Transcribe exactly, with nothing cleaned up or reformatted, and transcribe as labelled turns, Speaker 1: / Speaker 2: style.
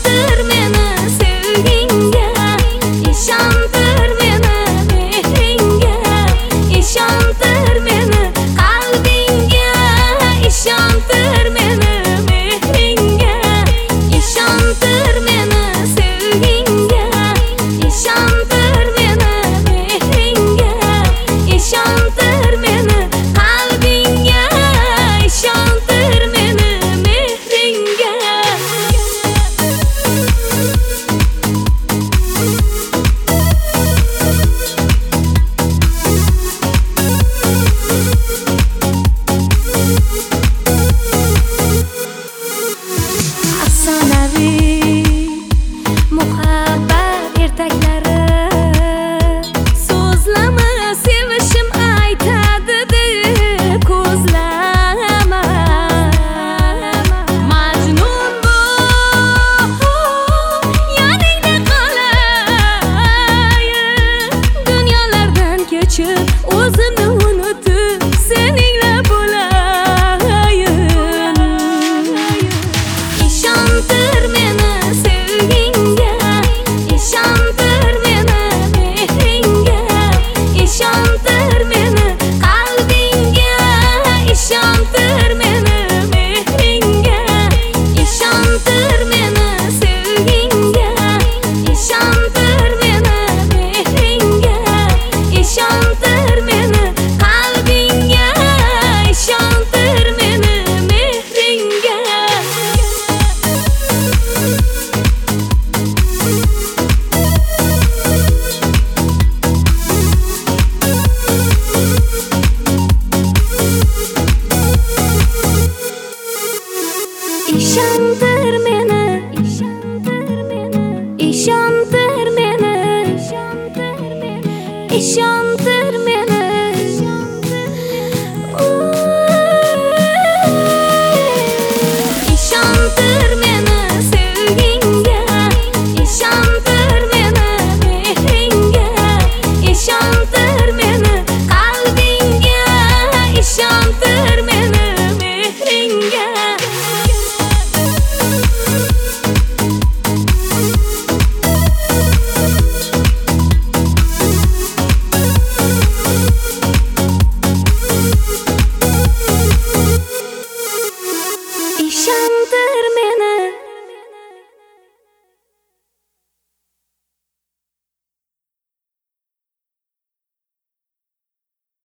Speaker 1: O'zini unutib seningla bo'layin. Ishontir meni sevgingga, ishontir meni mehringga, ishontir meni qalbingga, ishontir meni mehringga, ishontir meni sevgingga, ishontir meni mehringga, ishontir meni qalbingga, ishontir meni mehringga. Ishontir meni, ishontir meni, ishontir meni, ishontir meni. Ishontir meni sevgingga, ishontir meni mehringga, ishontir meni qalbingga, ishontir meni mehringga. Ishontir